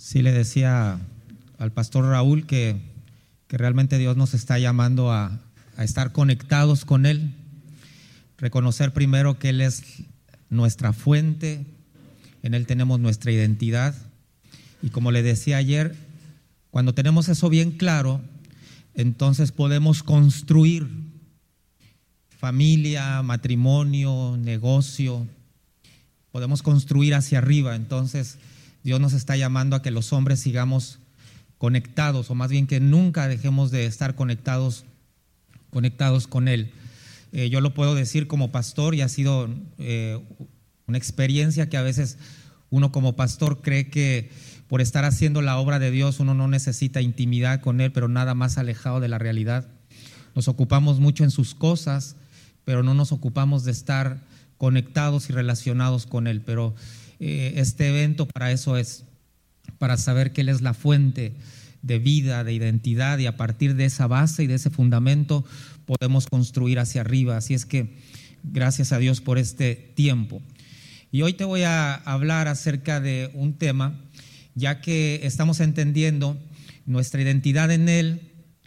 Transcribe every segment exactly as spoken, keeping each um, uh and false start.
Sí, le decía al pastor Raúl que, que realmente Dios nos está llamando a, a estar conectados con Él, reconocer primero que Él es nuestra fuente, en Él tenemos nuestra identidad. Y como le decía ayer, cuando tenemos eso bien claro, entonces podemos construir familia, matrimonio, negocio, podemos construir hacia arriba. Entonces Dios nos está llamando a que los hombres sigamos conectados, o más bien que nunca dejemos de estar conectados, conectados con Él. Eh, yo lo puedo decir como pastor, y ha sido eh, una experiencia que a veces uno como pastor cree que por estar haciendo la obra de Dios uno no necesita intimidad con Él, pero nada más alejado de la realidad. Nos ocupamos mucho en sus cosas, pero no nos ocupamos de estar conectados y relacionados con Él. Pero eh, este evento para eso es, para saber que Él es la fuente de vida, de identidad, y a partir de esa base y de ese fundamento podemos construir hacia arriba. Así es que gracias a Dios por este tiempo. Y hoy te voy a hablar acerca de un tema, ya que estamos entendiendo nuestra identidad en Él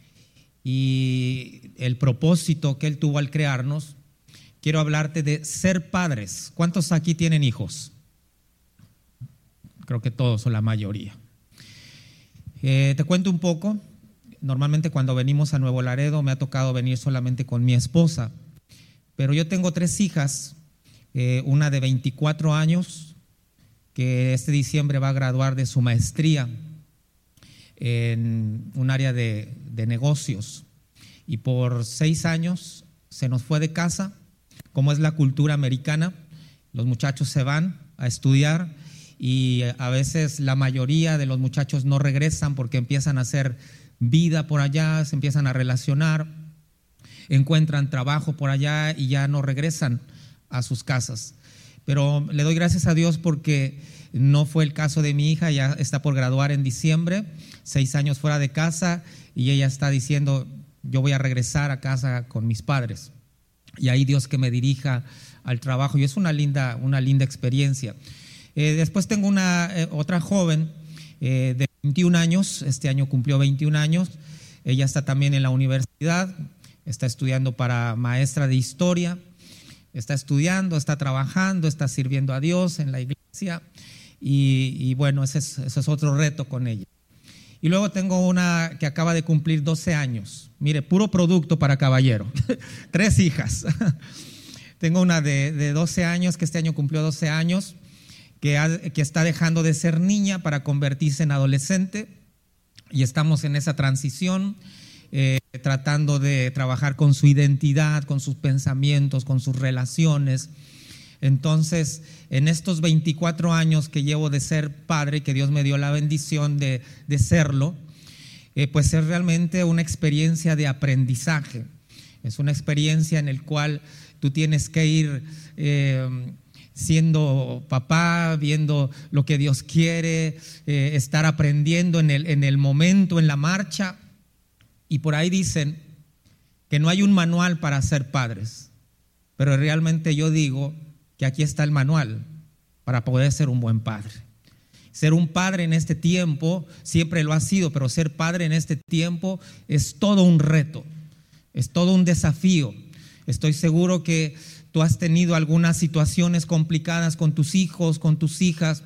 y el propósito que Él tuvo al crearnos. Quiero hablarte de ser padres. ¿Cuántos aquí tienen hijos? Creo que todos o la mayoría. Eh, te cuento un poco. Normalmente cuando venimos a Nuevo Laredo me ha tocado venir solamente con mi esposa, pero yo tengo tres hijas, eh, una de veinticuatro años, que este diciembre va a graduar de su maestría en un área de, de negocios, y por seis años se nos fue de casa. Como es la cultura americana, los muchachos se van a estudiar y a veces la mayoría de los muchachos no regresan porque empiezan a hacer vida por allá, se empiezan a relacionar, encuentran trabajo por allá y ya no regresan a sus casas. Pero le doy gracias a Dios porque no fue el caso de mi hija. Ya está por graduar en diciembre, seis años fuera de casa, y ella está diciendo: yo voy a regresar a casa con mis padres. Y ahí Dios que me dirija al trabajo, y es una linda, una linda experiencia. Eh, después tengo una eh, otra joven eh, de veintiún años, este año cumplió veintiún años. Ella está también en la universidad, está estudiando para maestra de historia, está estudiando, está trabajando, está sirviendo a Dios en la iglesia, y, y bueno, ese es, ese es otro reto con ella. Y luego tengo una que acaba de cumplir doce años. Mire, puro producto para caballero. Tres hijas. Tengo una de, de doce años, que este año cumplió doce años, que, ha, que está dejando de ser niña para convertirse en adolescente. Y estamos en esa transición, eh, tratando de trabajar con su identidad, con sus pensamientos, con sus relaciones. Entonces, en estos veinticuatro años que llevo de ser padre, que Dios me dio la bendición de, de serlo, eh, pues es realmente una experiencia de aprendizaje. Es una experiencia en la cual tú tienes que ir eh, siendo papá, viendo lo que Dios quiere, eh, estar aprendiendo en el, en el momento, en la marcha. Y por ahí dicen que no hay un manual para ser padres, pero realmente yo digo que aquí está el manual para poder ser un buen padre. Ser un padre en este tiempo siempre lo ha sido, pero ser padre en este tiempo es todo un reto, es todo un desafío. Estoy seguro que tú has tenido algunas situaciones complicadas con tus hijos, con tus hijas,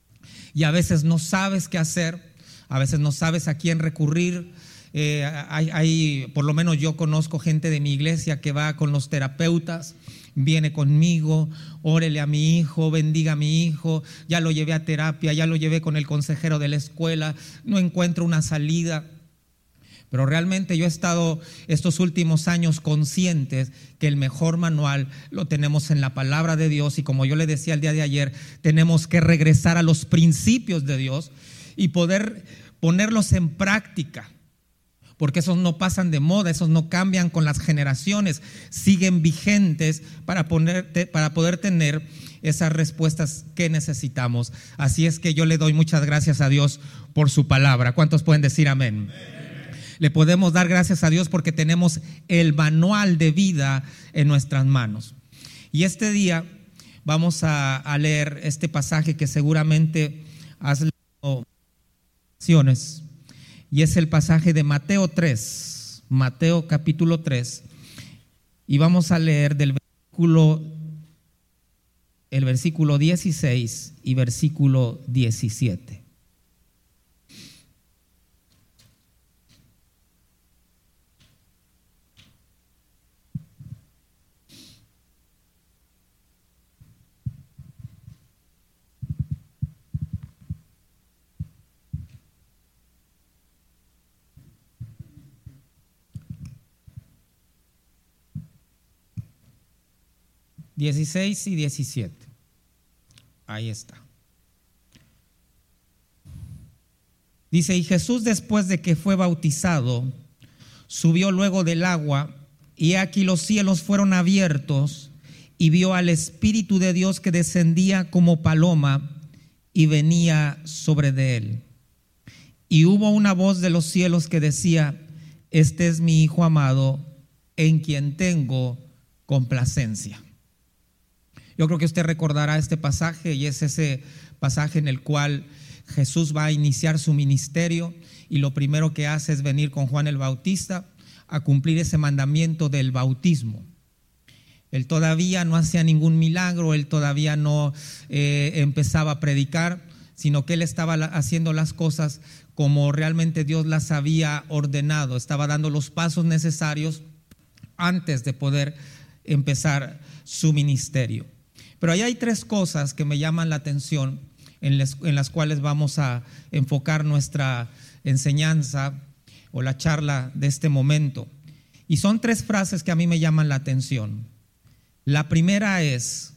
y a veces no sabes qué hacer, a veces no sabes a quién recurrir. Eh, hay, hay, por lo menos yo conozco gente de mi iglesia que va con los terapeutas, viene conmigo: órele a mi hijo, bendiga a mi hijo, ya lo llevé a terapia, ya lo llevé con el consejero de la escuela, no encuentro una salida. Pero realmente yo he estado estos últimos años conscientes que el mejor manual lo tenemos en la palabra de Dios, y como yo le decía el día de ayer, tenemos que regresar a los principios de Dios y poder ponerlos en práctica. Porque esos no pasan de moda, esos no cambian con las generaciones, siguen vigentes para, ponerte, para poder tener esas respuestas que necesitamos. Así es que yo le doy muchas gracias a Dios por su palabra. ¿Cuántos pueden decir amén? Amén. Le podemos dar gracias a Dios porque tenemos el manual de vida en nuestras manos. Y este día vamos a, a leer este pasaje que seguramente has leído Y es el pasaje de Mateo tres, Mateo capítulo tres. Y vamos a leer del versículo, el versículo dieciséis y versículo diecisiete. dieciséis y diecisiete. Ahí está. Dice: y Jesús, después de que fue bautizado, subió luego del agua, y aquí los cielos fueron abiertos, y vio al Espíritu de Dios que descendía como paloma y venía sobre de él. Y hubo una voz de los cielos que decía: este es mi Hijo amado, en quien tengo complacencia. Yo creo que usted recordará este pasaje, y es ese pasaje en el cual Jesús va a iniciar su ministerio, y lo primero que hace es venir con Juan el Bautista a cumplir ese mandamiento del bautismo. Él todavía no hacía ningún milagro, él todavía no eh, empezaba a predicar, sino que él estaba haciendo las cosas como realmente Dios las había ordenado, estaba dando los pasos necesarios antes de poder empezar su ministerio. Pero ahí hay tres cosas que me llaman la atención, en las, en las cuales vamos a enfocar nuestra enseñanza o la charla de este momento. Y son tres frases que a mí me llaman la atención. La primera es: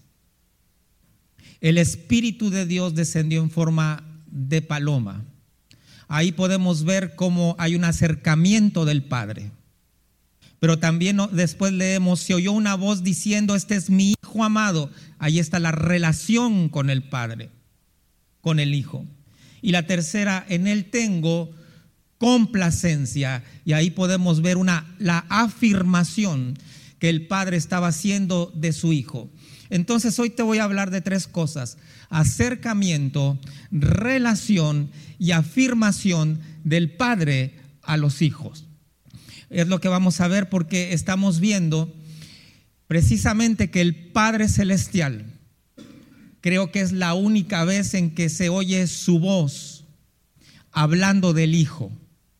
el Espíritu de Dios descendió en forma de paloma. Ahí podemos ver cómo hay un acercamiento del Padre. Pero también después leemos: se oyó una voz diciendo: este es mi Hijo amado. Ahí está la relación con el Padre, con el Hijo. Y la tercera: en él tengo complacencia. Y ahí podemos ver una, la afirmación que el Padre estaba haciendo de su Hijo. Entonces hoy te voy a hablar de tres cosas: acercamiento, relación y afirmación del Padre a los hijos. Es lo que vamos a ver, porque estamos viendo precisamente que el Padre Celestial, creo que es la única vez en que se oye su voz hablando del Hijo.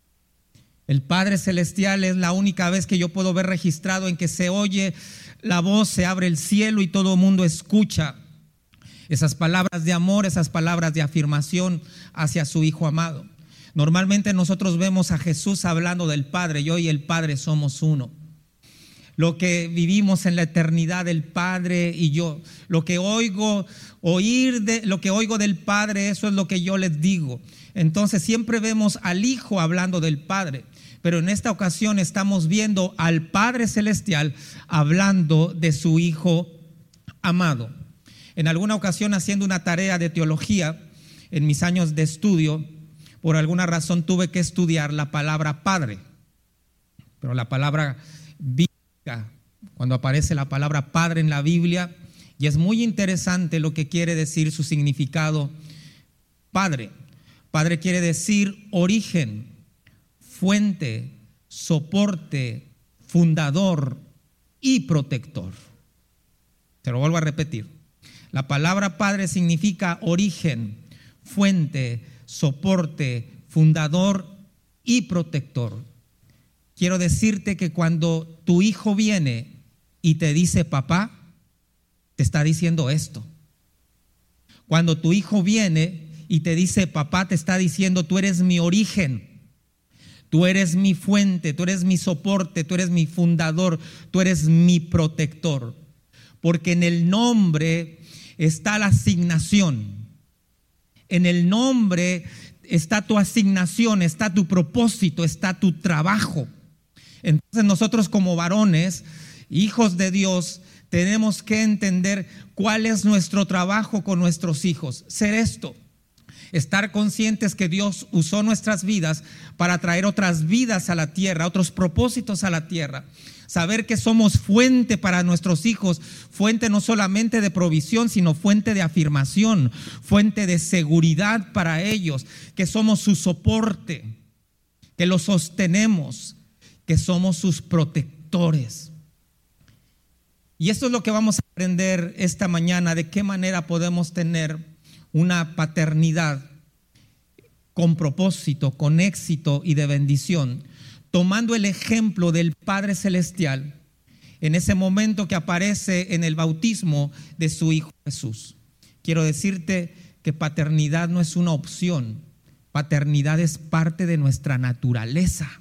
El Padre Celestial es la única vez que yo puedo ver registrado en que se oye la voz, se abre el cielo y todo el mundo escucha esas palabras de amor, esas palabras de afirmación hacia su Hijo amado. Normalmente nosotros vemos a Jesús hablando del Padre. Yo y el Padre somos uno. Lo que vivimos en la eternidad, el Padre y yo. Lo que oigo, oír de, lo que oigo del Padre, eso es lo que yo les digo. Entonces siempre vemos al Hijo hablando del Padre. Pero en esta ocasión estamos viendo al Padre Celestial hablando de su Hijo amado. En alguna ocasión, haciendo una tarea de teología en mis años de estudio, por alguna razón tuve que estudiar la palabra Padre. Pero la palabra bíblica, cuando aparece la palabra Padre en la Biblia, y es muy interesante lo que quiere decir su significado. Padre. Padre quiere decir origen, fuente, soporte, fundador y protector. Se lo vuelvo a repetir. La palabra Padre significa origen, fuente, soporte, fundador y protector. Quiero decirte que cuando tu hijo viene y te dice papá, te está diciendo esto. Cuando tu hijo viene y te dice papá, te está diciendo: tú eres mi origen, tú eres mi fuente, tú eres mi soporte, tú eres mi fundador, tú eres mi protector. Porque en el nombre está la asignación. En el nombre está tu asignación, está tu propósito, está tu trabajo. Entonces nosotros, como varones, hijos de Dios, tenemos que entender cuál es nuestro trabajo con nuestros hijos. Ser esto: Estar conscientes que Dios usó nuestras vidas para traer otras vidas a la tierra, otros propósitos a la tierra. Saber que somos fuente para nuestros hijos, fuente no solamente de provisión, sino fuente de afirmación, fuente de seguridad para ellos, que somos su soporte, que los sostenemos, que somos sus protectores. Y esto es lo que vamos a aprender esta mañana, de qué manera podemos tener una paternidad con propósito, con éxito y de bendición, tomando el ejemplo del Padre Celestial en ese momento que aparece en el bautismo de su Hijo Jesús. Quiero decirte que paternidad no es una opción, paternidad es parte de nuestra naturaleza.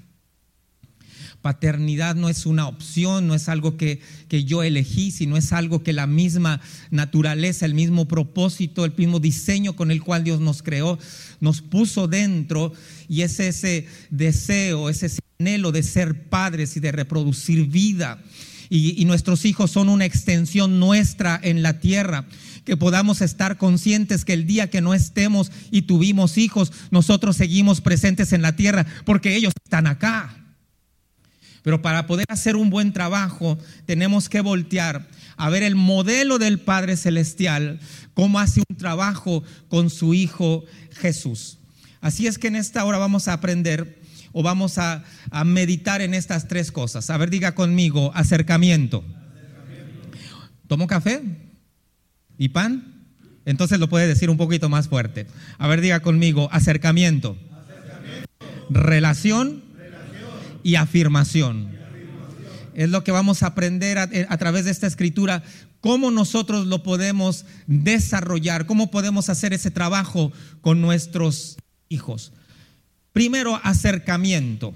Paternidad no es una opción, no es algo que, que yo elegí, sino es algo que la misma naturaleza, el mismo propósito, el mismo diseño con el cual Dios nos creó, nos puso dentro, y es ese deseo, es ese anhelo de ser padres y de reproducir vida. Y, y nuestros hijos son una extensión nuestra en la tierra. Que podamos estar conscientes que el día que no estemos y tuvimos hijos, nosotros seguimos presentes en la tierra porque ellos están acá. Pero para poder hacer un buen trabajo, tenemos que voltear a ver el modelo del Padre Celestial, cómo hace un trabajo con su Hijo Jesús. Así es que en esta hora vamos a aprender o vamos a, a meditar en estas tres cosas. A ver, diga conmigo, acercamiento. acercamiento. ¿Tomo café y pan? Entonces lo puede decir un poquito más fuerte. A ver, diga conmigo, acercamiento, acercamiento. Relación, y afirmación. Es lo que vamos a aprender a, a través de esta escritura, cómo nosotros lo podemos desarrollar, cómo podemos hacer ese trabajo con nuestros hijos. Primero, acercamiento.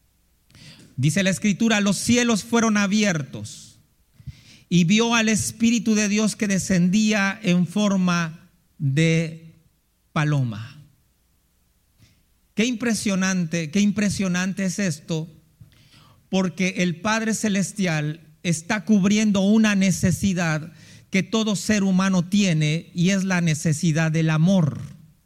Dice la escritura, los cielos fueron abiertos y vio al Espíritu de Dios que descendía en forma de paloma. Qué impresionante, qué impresionante es esto, porque el Padre Celestial está cubriendo una necesidad que todo ser humano tiene, y es la necesidad del amor.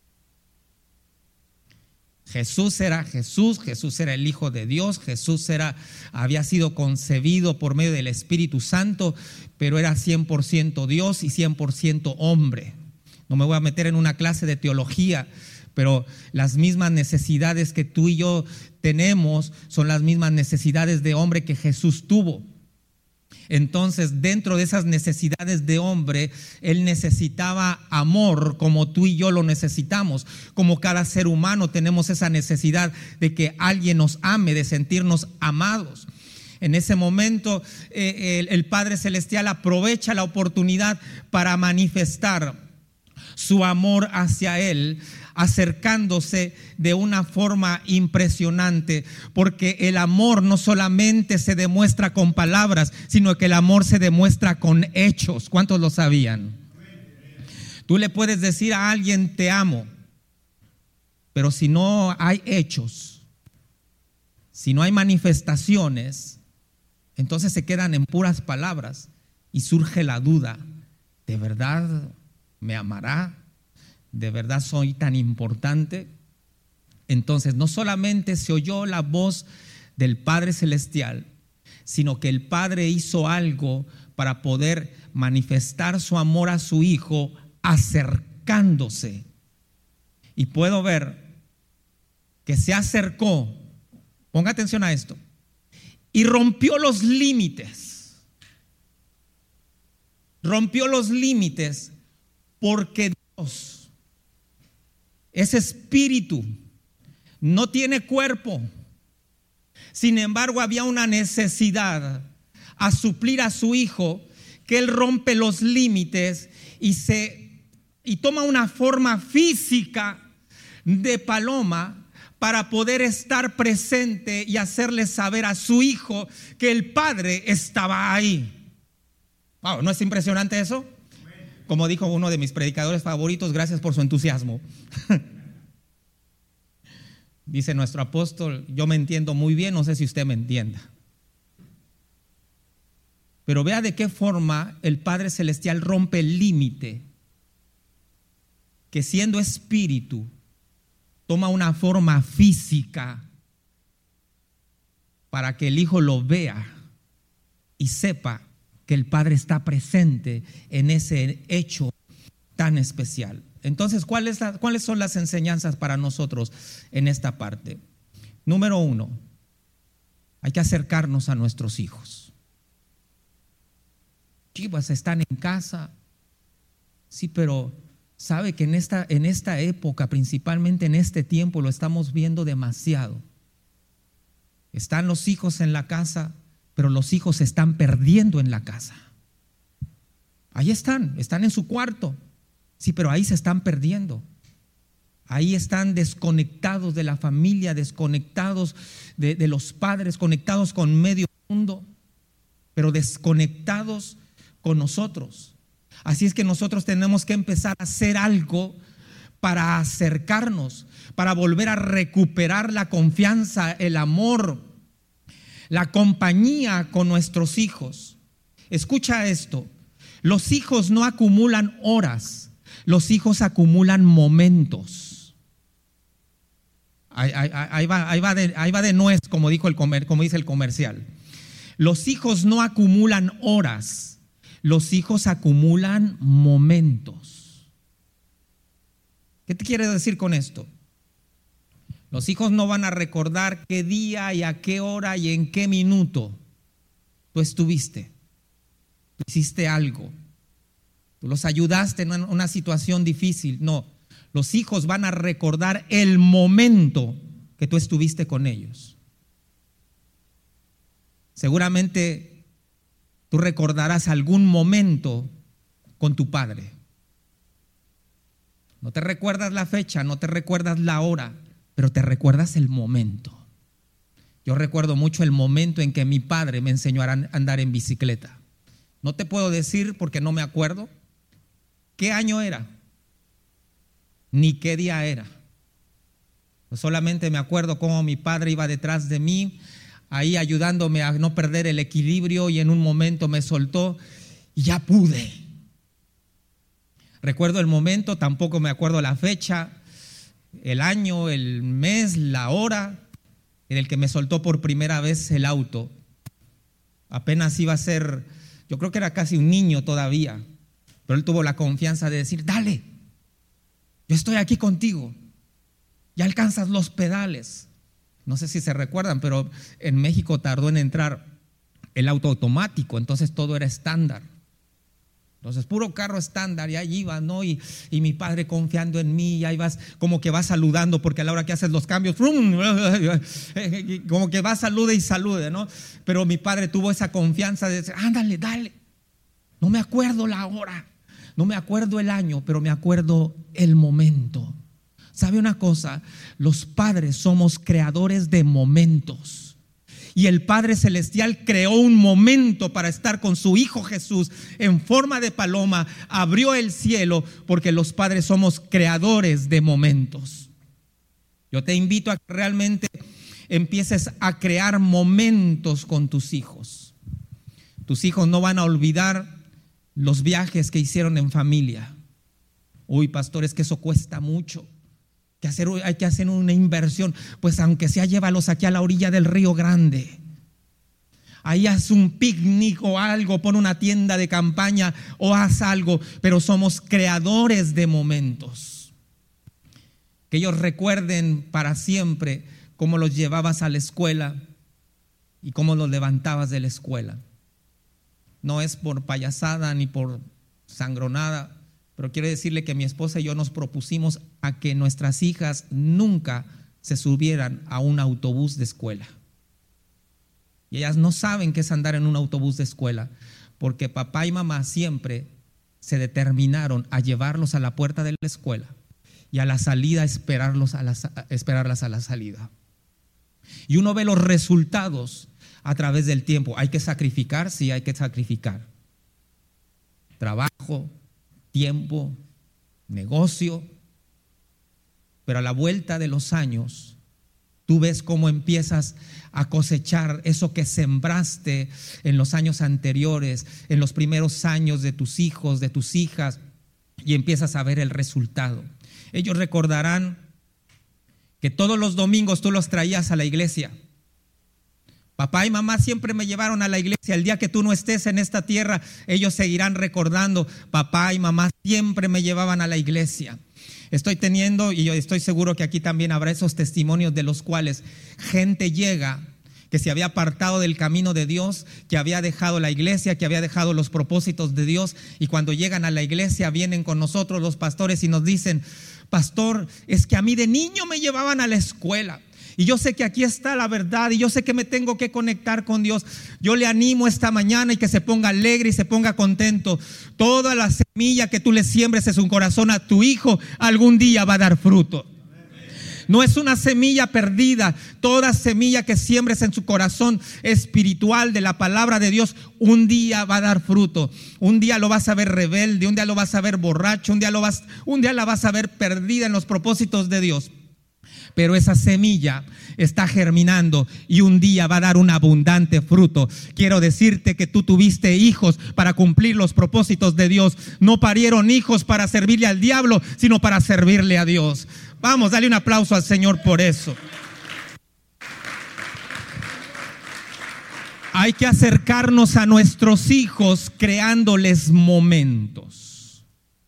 Jesús era Jesús, Jesús era el Hijo de Dios, Jesús era, había sido concebido por medio del Espíritu Santo, pero era cien por ciento Dios y cien por ciento hombre. No me voy a meter en una clase de teología, pero las mismas necesidades que tú y yo tenemos son las mismas necesidades de hombre que Jesús tuvo. Entonces, dentro de esas necesidades de hombre, Él necesitaba amor como tú y yo lo necesitamos. Como cada ser humano tenemos esa necesidad de que alguien nos ame, de sentirnos amados. En ese momento, eh, el, el Padre Celestial aprovecha la oportunidad para manifestar su amor hacia Él, acercándose de una forma impresionante, porque el amor no solamente se demuestra con palabras, sino que el amor se demuestra con hechos. ¿Cuántos lo sabían? Tú le puedes decir a alguien te amo, pero si no hay hechos, si no hay manifestaciones, entonces se quedan en puras palabras y surge la duda: ¿de verdad me amará? ¿De verdad soy tan importante? Entonces, no solamente se oyó la voz del Padre Celestial, sino que el Padre hizo algo para poder manifestar su amor a su Hijo, acercándose. Y puedo ver que se acercó, ponga atención a esto, y rompió los límites. Rompió los límites porque Dios, ese espíritu, no tiene cuerpo. Sin embargo, había una necesidad a suplir a su Hijo, que Él rompe los límites y, se, y toma una forma física de paloma para poder estar presente y hacerle saber a su Hijo que el Padre estaba ahí. Wow, ¿no es impresionante eso? Como dijo uno de mis predicadores favoritos, gracias por su entusiasmo. Dice nuestro apóstol, yo me entiendo muy bien, no sé si usted me entienda. Pero vea de qué forma el Padre Celestial rompe el límite que siendo espíritu toma una forma física para que el Hijo lo vea y sepa que el Padre está presente en ese hecho tan especial. Entonces, ¿cuáles, ¿cuáles son las enseñanzas para nosotros en esta parte? Número uno, hay que acercarnos a nuestros hijos. Chivas están en casa, sí, pero sabe que en esta, en esta época, principalmente en este tiempo, lo estamos viendo demasiado. Están los hijos en la casa, pero los hijos se están perdiendo en la casa. Ahí están, están en su cuarto, sí, pero ahí se están perdiendo. Ahí están desconectados de la familia, desconectados de, de los padres, conectados con medio mundo, pero desconectados con nosotros. Así es que nosotros tenemos que empezar a hacer algo para acercarnos, para volver a recuperar la confianza, el amor, la compañía con nuestros hijos. Escucha esto, los hijos no acumulan horas, los hijos acumulan momentos. Ahí, ahí, ahí, va, ahí, va de, ahí va de nuez, como, dijo el comer, como dice el comercial. Los hijos no acumulan horas, los hijos acumulan momentos. ¿Qué te quiere decir con esto? Los hijos no van a recordar qué día y a qué hora y en qué minuto tú estuviste, tú hiciste algo, tú los ayudaste en una situación difícil. No, los hijos van a recordar el momento que tú estuviste con ellos. Seguramente tú recordarás algún momento con tu padre. No te recuerdas la fecha, no te recuerdas la hora, pero te recuerdas el momento. Yo recuerdo mucho el momento en que mi padre me enseñó a andar en bicicleta. No te puedo decir porque no me acuerdo qué año era, ni qué día era. Pues solamente me acuerdo cómo mi padre iba detrás de mí, ahí ayudándome a no perder el equilibrio, y en un momento me soltó y ya pude. Recuerdo el momento, tampoco me acuerdo la fecha, el año, el mes, la hora en el que me soltó por primera vez el auto. Apenas iba a ser, yo creo que era casi un niño todavía, pero él tuvo la confianza de decir: dale, yo estoy aquí contigo, ya alcanzas los pedales. No sé si se recuerdan, pero en México tardó en entrar el auto automático, entonces todo era estándar. Entonces puro carro estándar, y ahí iba, ¿no? Y, y mi padre confiando en mí, y ahí vas, como que vas saludando, porque a la hora que haces los cambios, como que vas, salude y salude, ¿no? Pero mi padre tuvo esa confianza de decir: ándale, dale. No me acuerdo la hora, no me acuerdo el año, pero me acuerdo el momento. ¿Sabe una cosa? Los padres somos creadores de momentos. Y el Padre Celestial creó un momento para estar con su Hijo Jesús en forma de paloma, abrió el cielo, porque los padres somos creadores de momentos. Yo te invito a que realmente empieces a crear momentos con tus hijos. Tus hijos no van a olvidar los viajes que hicieron en familia. Uy, pastor, es que eso cuesta mucho. Que hacer, hay que hacer una inversión. Pues aunque sea, llévalos aquí a la orilla del Río Grande. Ahí haz un picnic o algo, pon una tienda de campaña o haz algo, pero somos creadores de momentos. Que ellos recuerden para siempre cómo los llevabas a la escuela y cómo los levantabas de la escuela. No es por payasada ni por sangronada, pero quiero decirle que mi esposa y yo nos propusimos a que nuestras hijas nunca se subieran a un autobús de escuela. Y ellas no saben qué es andar en un autobús de escuela, porque papá y mamá siempre se determinaron a llevarlos a la puerta de la escuela y a la salida esperarlos a la, esperarlas a la salida. Y uno ve los resultados a través del tiempo. Hay que sacrificar, sí, hay que sacrificar. Trabajo, tiempo, negocio, pero a la vuelta de los años tú ves cómo empiezas a cosechar eso que sembraste en los años anteriores, en los primeros años de tus hijos, de tus hijas, y empiezas a ver el resultado. Ellos recordarán que todos los domingos tú los traías a la iglesia. Papá y mamá siempre me llevaron a la iglesia. El día que tú no estés en esta tierra, ellos seguirán recordando: papá y mamá siempre me llevaban a la iglesia. Estoy teniendo, y yo estoy seguro que aquí también habrá esos testimonios de los cuales gente llega que se había apartado del camino de Dios, que había dejado la iglesia, que había dejado los propósitos de Dios, y cuando llegan a la iglesia vienen con nosotros los pastores y nos dicen: pastor, es que a mí de niño me llevaban a la escuela, y yo sé que aquí está la verdad, y yo sé que me tengo que conectar con Dios. Yo le animo esta mañana y que se ponga alegre y se ponga contento. Toda la semilla que tú le siembres en su corazón a tu hijo, algún día va a dar fruto. No es una semilla perdida. Toda semilla que siembres en su corazón espiritual de la palabra de Dios, un día va a dar fruto. Un día lo vas a ver rebelde, un día lo vas a ver borracho, un día, lo vas, un día la vas a ver perdida en los propósitos de Dios. Pero esa semilla está germinando y un día va a dar un abundante fruto. Quiero decirte que tú tuviste hijos para cumplir los propósitos de Dios. No parieron hijos para servirle al diablo, sino para servirle a Dios. Vamos, dale un aplauso al Señor por eso. Hay que acercarnos a nuestros hijos creándoles momentos.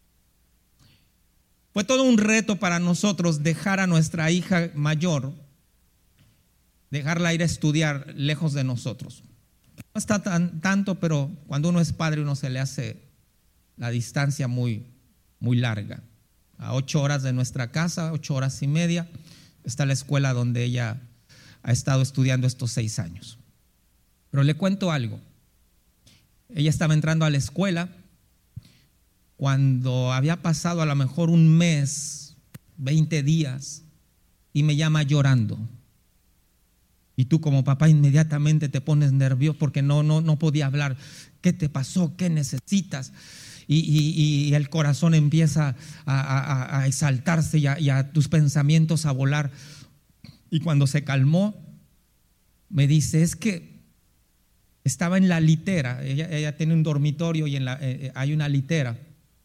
Fue todo un reto para nosotros dejar a nuestra hija mayor, dejarla ir a estudiar lejos de nosotros. No está tan, tanto, pero cuando uno es padre, uno se le hace la distancia muy, muy larga. A ocho horas de nuestra casa, ocho horas y media, está la escuela donde ella ha estado estudiando estos seis años. Pero le cuento algo. Ella estaba entrando a la escuela cuando había pasado a lo mejor un mes, veinte días, y me llama llorando. Y tú como papá inmediatamente te pones nervioso porque no, no, no podía hablar. ¿Qué te pasó? ¿Qué necesitas? Y, y, y el corazón empieza a, a, a exaltarse y a, y a tus pensamientos a volar. Y cuando se calmó, me dice: es que estaba en la litera. Ella, ella tiene un dormitorio y en la, eh, hay una litera.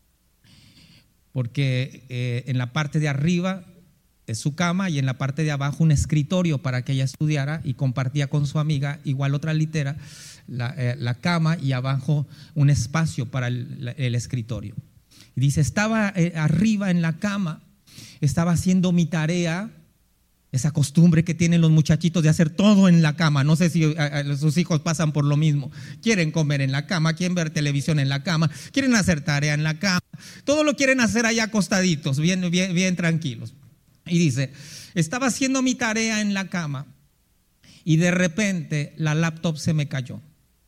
Porque eh, en la parte de arriba es su cama y en la parte de abajo un escritorio para que ella estudiara, y compartía con su amiga igual otra litera, la, eh, la cama, y abajo un espacio para el, el escritorio. Y dice: estaba eh, arriba en la cama, estaba haciendo mi tarea. Esa costumbre que tienen los muchachitos de hacer todo en la cama. No sé si a, a, sus hijos pasan por lo mismo. Quieren comer en la cama, quieren ver televisión en la cama, quieren hacer tarea en la cama. Todo lo quieren hacer allá acostaditos, bien, bien, bien tranquilos. Y dice: estaba haciendo mi tarea en la cama y de repente la laptop se me cayó.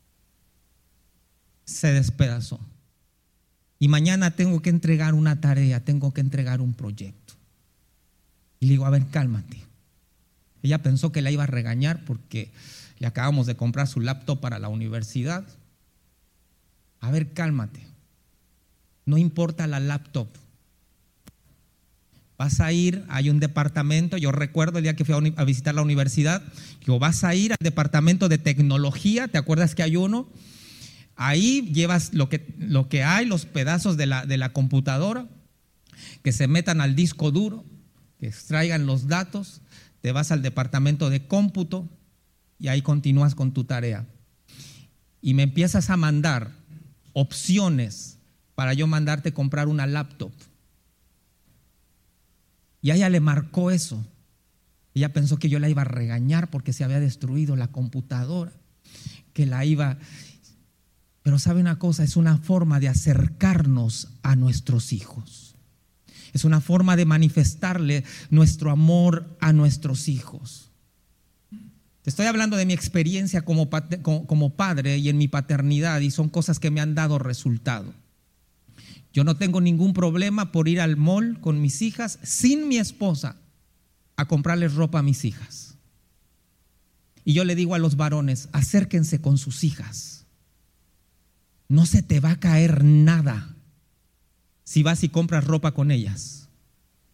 Se despedazó. Y mañana tengo que entregar una tarea, tengo que entregar un proyecto. Y le digo: a ver, cálmate. Ella pensó que la iba a regañar porque le acabamos de comprar su laptop para la universidad. A ver, cálmate. No importa la laptop. Vas a ir, hay un departamento, yo recuerdo el día que fui a visitar la universidad, digo: vas a ir al departamento de tecnología, ¿te acuerdas que hay uno? Ahí llevas lo que, lo que hay, los pedazos de la, de la computadora, que se metan al disco duro, que extraigan los datos. Te vas al departamento de cómputo y ahí continúas con tu tarea. Y me empiezas a mandar opciones para yo mandarte comprar una laptop. Y a ella le marcó eso. Ella pensó que yo la iba a regañar porque se había destruido la computadora, que la iba... Pero sabe una cosa, es una forma de acercarnos a nuestros hijos. Es una forma de manifestarle nuestro amor a nuestros hijos. Te estoy hablando de mi experiencia como, como padre y en mi paternidad, y son cosas que me han dado resultado. Yo no tengo ningún problema por ir al mall con mis hijas, sin mi esposa, a comprarles ropa a mis hijas. Y yo le digo a los varones: acérquense con sus hijas. No se te va a caer nada si vas y compras ropa con ellas.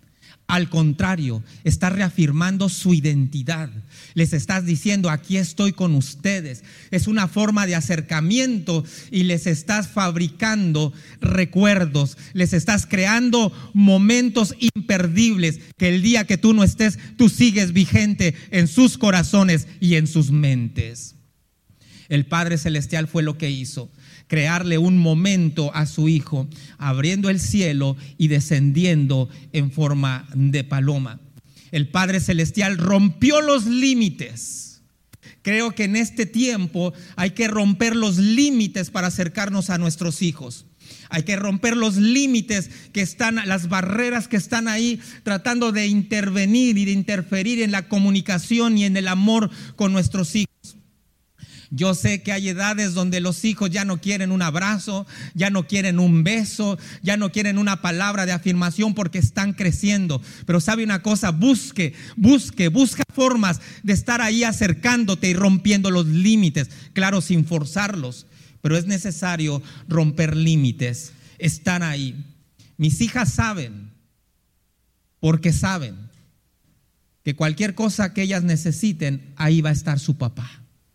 Al contrario, estás reafirmando su identidad. Les estás diciendo, aquí estoy con ustedes. Es una forma de acercamiento y les estás fabricando recuerdos. Les estás creando momentos imperdibles que el día que tú no estés, tú sigues vigente en sus corazones y en sus mentes. El Padre Celestial fue lo que hizo. Crearle un momento a su hijo, abriendo el cielo y descendiendo en forma de paloma. El Padre Celestial rompió los límites. Creo que en este tiempo hay que romper los límites para acercarnos a nuestros hijos. Hay que romper los límites que están, las barreras que están ahí tratando de intervenir y de interferir en la comunicación y en el amor con nuestros hijos. Yo sé que hay edades donde los hijos ya no quieren un abrazo, ya no quieren un beso, ya no quieren una palabra de afirmación porque están creciendo. Pero sabe una cosa, busque, busque, busca formas de estar ahí acercándote y rompiendo los límites. Claro, sin forzarlos, pero es necesario romper límites, estar ahí. Mis hijas saben, porque saben que cualquier cosa que ellas necesiten, ahí va a estar su papá.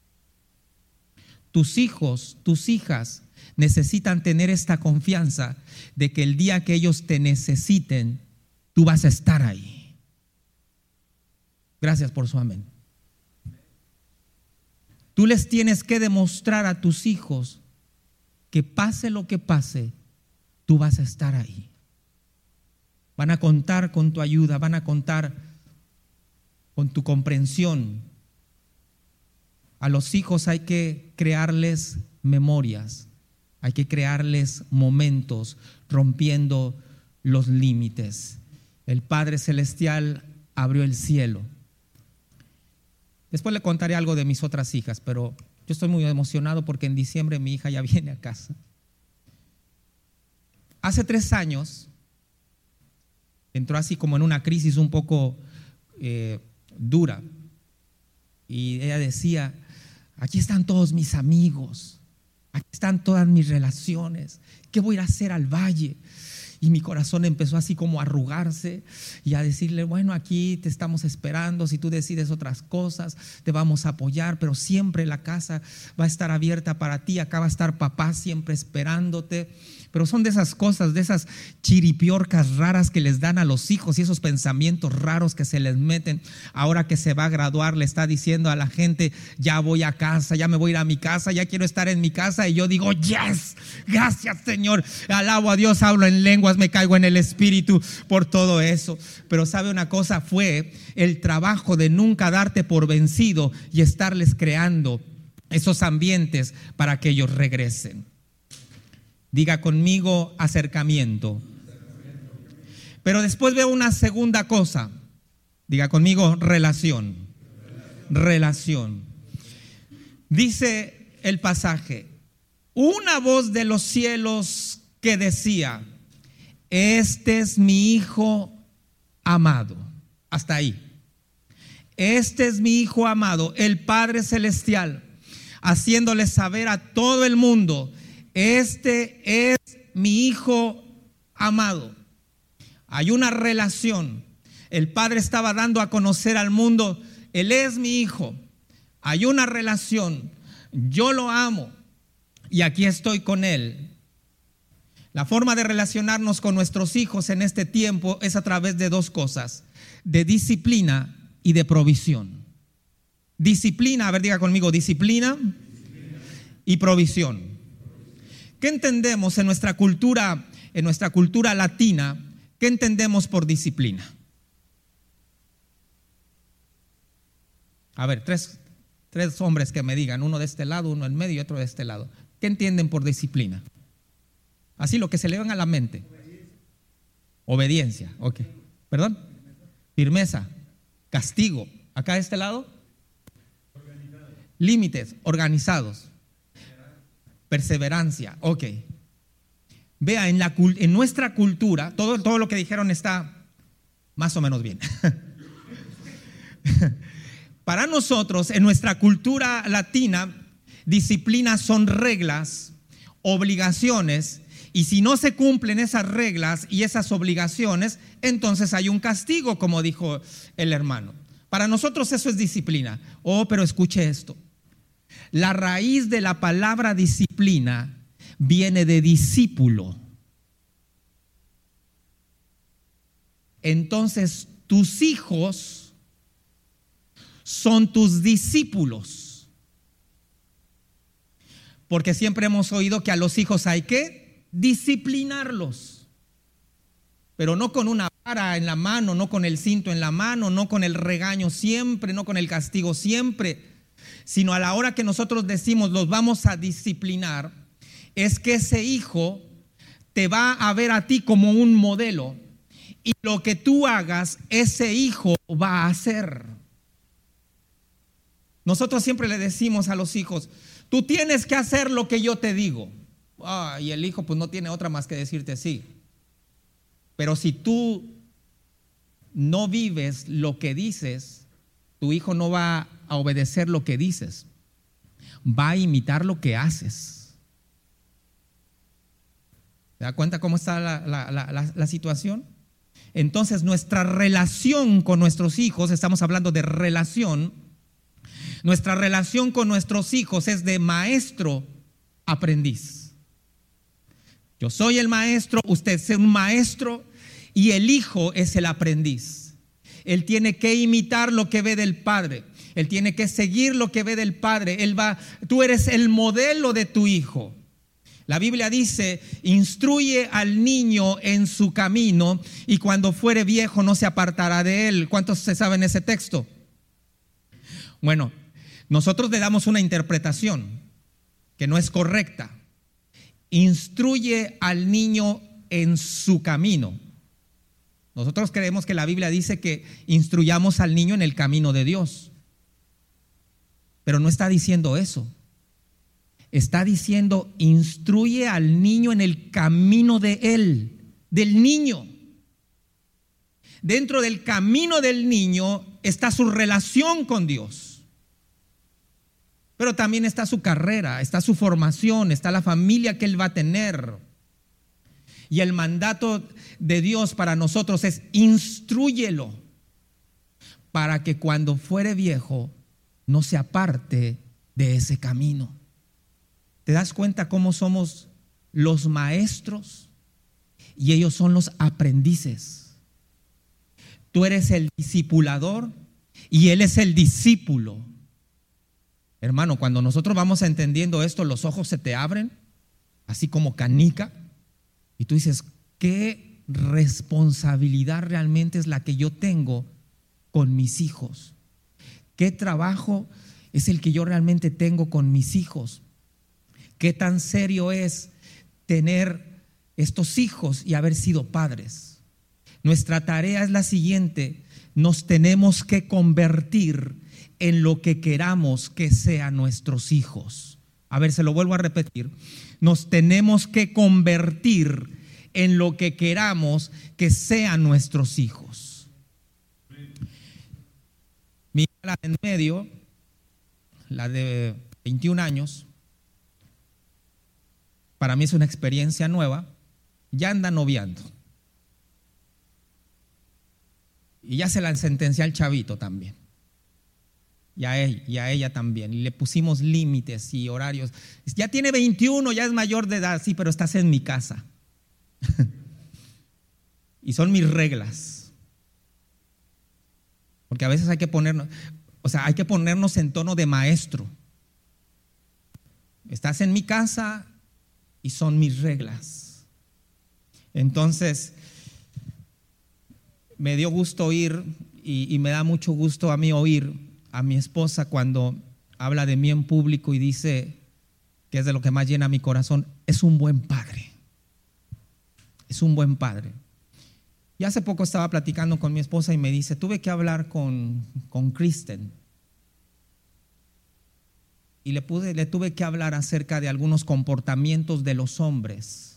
Tus hijos, tus hijas necesitan tener esta confianza de que el día que ellos te necesiten, tú vas a estar ahí. Gracias por su amén. Tú les tienes que demostrar a tus hijos que pase lo que pase, tú vas a estar ahí. Van a contar con tu ayuda, van a contar con tu comprensión. A los hijos hay que crearles memorias, hay que crearles momentos, rompiendo los límites. El Padre Celestial abrió el cielo. Después le contaré algo de mis otras hijas, pero yo estoy muy emocionado porque en diciembre mi hija ya viene a casa. Hace tres años entró así como en una crisis un poco eh, dura y ella decía: aquí están todos mis amigos, aquí están todas mis relaciones, ¿qué voy a ir a hacer al valle? Y mi corazón empezó así como a arrugarse y a decirle: bueno, aquí te estamos esperando, si tú decides otras cosas, te vamos a apoyar, pero siempre la casa va a estar abierta para ti, acá va a estar papá siempre esperándote. Pero son de esas cosas, de esas chiripiorcas raras que les dan a los hijos y esos pensamientos raros que se les meten. Ahora que se va a graduar, le está diciendo a la gente: ya voy a casa, ya me voy a ir a mi casa, ya quiero estar en mi casa. Y yo digo: yes, gracias Señor, alabo a Dios, hablo en lenguas, me caigo en el espíritu por todo eso. Pero sabe una cosa, fue el trabajo de nunca darte por vencido y estarles creando esos ambientes para que ellos regresen. Diga conmigo: acercamiento. Pero después veo una segunda cosa. Diga conmigo: relación. Relación. Dice el pasaje: una voz de los cielos que decía: este es mi hijo amado. Hasta ahí. Este es mi hijo amado, el Padre Celestial, haciéndole saber a todo el mundo: este es mi hijo amado. Hay una relación. El Padre estaba dando a conocer al mundo: él es mi hijo. Hay una relación. Yo lo amo y aquí estoy con él. La forma de relacionarnos con nuestros hijos en este tiempo es a través de dos cosas: de disciplina y de provisión. Disciplina, a ver, diga conmigo: disciplina, disciplina. Y provisión. ¿Qué entendemos en nuestra cultura, en nuestra cultura latina? ¿Qué entendemos por disciplina? A ver, tres, tres hombres que me digan, uno de este lado, uno en medio y otro de este lado. ¿Qué entienden por disciplina? Así, lo que se le venga a la mente. Obediencia, ok. ¿Perdón? Firmeza, castigo. Acá de este lado, límites, organizados. Perseverancia, ok. Vea, en, la, en nuestra cultura, todo, todo lo que dijeron está más o menos bien. Para nosotros, en nuestra cultura latina, disciplinas son reglas, obligaciones Y si no se cumplen esas reglas y esas obligaciones, entonces hay un castigo, como dijo el hermano. Para nosotros eso es disciplina. Oh, pero escuche esto. La raíz de la palabra disciplina viene de discípulo. Entonces, tus hijos son tus discípulos. Porque siempre hemos oído que a los hijos hay que disciplinarlos. Pero no con una vara en la mano, no con el cinto en la mano, no con el regaño siempre, no con el castigo siempre, sino a la hora que nosotros decimos los vamos a disciplinar, es que ese hijo te va a ver a ti como un modelo y lo que tú hagas, ese hijo va a hacer. Nosotros siempre le decimos a los hijos, tú tienes que hacer lo que yo te digo. Ah, y el hijo pues no tiene otra más que decirte sí. Pero si tú no vives lo que dices, tu hijo no va a obedecer lo que dices, va a imitar lo que haces. ¿Se da cuenta cómo está la, la, la, la, la situación? Entonces nuestra relación con nuestros hijos, estamos hablando de relación, nuestra relación con nuestros hijos es de maestro aprendiz. Yo soy el maestro, usted es un maestro y el hijo es el aprendiz. Él tiene que imitar lo que ve del padre. Él tiene que seguir lo que ve del padre. Él va, tú eres el modelo de tu hijo. La Biblia dice, instruye al niño en su camino y cuando fuere viejo no se apartará de él. ¿Cuántos se saben ese texto? Bueno, nosotros le damos una interpretación que no es correcta. Instruye al niño en su camino. Nosotros creemos que la Biblia dice que instruyamos al niño en el camino de Dios. Pero no está diciendo eso. Está diciendo, instruye al niño en el camino de él, del niño. Dentro del camino del niño está su relación con Dios. Pero también está su carrera, está su formación, está la familia que él va a tener. Y el mandato de Dios para nosotros es instrúyelo para que cuando fuere viejo no se aparte de ese camino. ¿Te das cuenta cómo somos los maestros y ellos son los aprendices? Tú eres el discipulador y él es el discípulo. Hermano, cuando nosotros vamos entendiendo esto, los ojos se te abren, así como canica, y tú dices, ¿qué responsabilidad realmente es la que yo tengo con mis hijos? ¿Qué trabajo es el que yo realmente tengo con mis hijos? ¿Qué tan serio es tener estos hijos y haber sido padres? Nuestra tarea es la siguiente: nos tenemos que convertir en lo que queramos que sean nuestros hijos. A ver, se lo vuelvo a repetir. Nos tenemos que convertir en lo que queramos que sean nuestros hijos. Mi hija, la de en medio, la de veintiún años, para mí es una experiencia nueva. Ya anda noviando. Y ya se la sentencié al chavito también. Y a, él, y a ella también. Y le pusimos límites y horarios. Ya tiene veintiuno, ya es mayor de edad. Sí, pero estás en mi casa. Y son mis reglas. Porque a veces hay que ponernos, o sea, hay que ponernos en tono de maestro. Estás en mi casa y son mis reglas. Entonces, me dio gusto oír y, y me da mucho gusto a mí oír a mi esposa cuando habla de mí en público y dice que es de lo que más llena mi corazón. Es un buen padre. Es un buen padre. Y hace poco estaba platicando con mi esposa y me dice, tuve que hablar con, con Kristen. Y le, pude, le tuve que hablar acerca de algunos comportamientos de los hombres.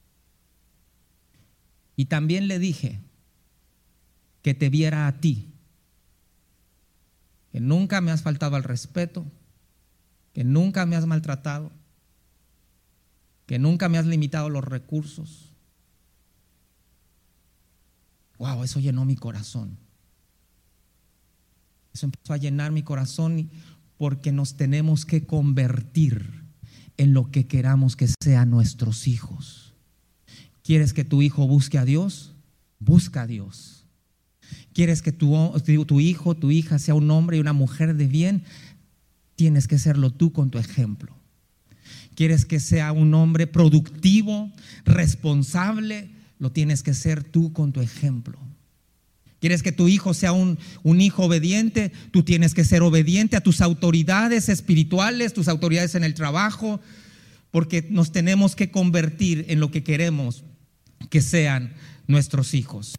Y también le dije que te viera a ti, que nunca me has faltado al respeto, que nunca me has maltratado, que nunca me has limitado los recursos. Wow, eso llenó mi corazón. Eso empezó a llenar mi corazón porque nos tenemos que convertir en lo que queramos que sean nuestros hijos. ¿Quieres que tu hijo busque a Dios? Busca a Dios. ¿Quieres que tu, tu hijo, tu hija sea un hombre y una mujer de bien? Tienes que serlo tú con tu ejemplo. ¿Quieres que sea un hombre productivo, responsable? Lo tienes que ser tú con tu ejemplo. ¿Quieres que tu hijo sea un, un hijo obediente? Tú tienes que ser obediente a tus autoridades espirituales, tus autoridades en el trabajo, porque nos tenemos que convertir en lo que queremos que sean nuestros hijos.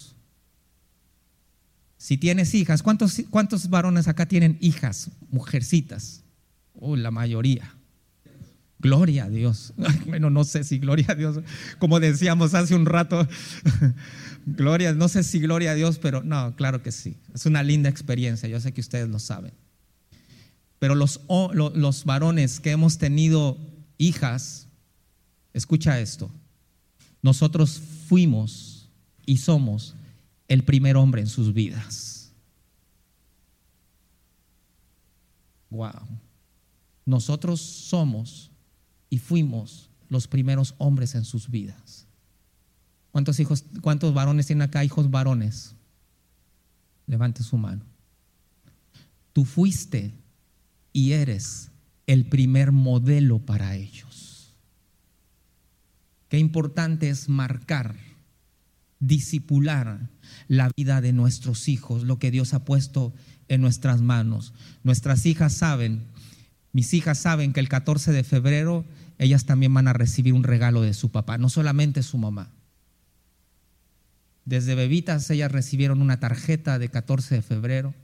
Si tienes hijas, ¿cuántos, cuántos varones acá tienen hijas, mujercitas? Oh, la mayoría. Gloria a Dios. Bueno, no sé si gloria a Dios, como decíamos hace un rato, gloria, no sé si gloria a Dios, pero no, claro que sí. Es una linda experiencia, yo sé que ustedes lo saben. Pero los, los varones que hemos tenido hijas, escucha esto, nosotros fuimos y somos el primer hombre en sus vidas. Wow. Nosotros somos y fuimos los primeros hombres en sus vidas. ¿Cuántos hijos, cuántos varones tienen acá hijos varones? Levante su mano. Tú fuiste y eres el primer modelo para ellos. Qué importante es marcar, discipular la vida de nuestros hijos, lo que Dios ha puesto en nuestras manos. Nuestras hijas saben, mis hijas saben que el catorce de febrero ellas también van a recibir un regalo de su papá, no solamente su mamá. Desde bebitas ellas recibieron una tarjeta de catorce de febrero,